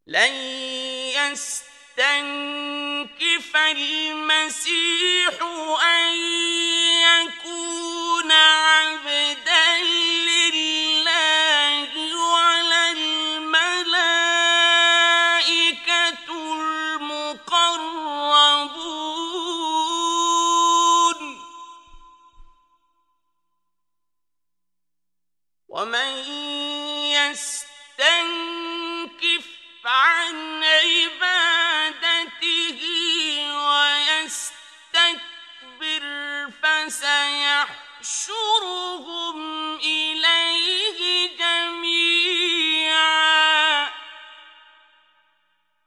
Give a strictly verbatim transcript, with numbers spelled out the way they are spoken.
لن يستنكف المسيح أن يكون عبدا لله ولا الملائكة المقربون ومن يستنكف عن عبادته ويستكبر فسيحشرهم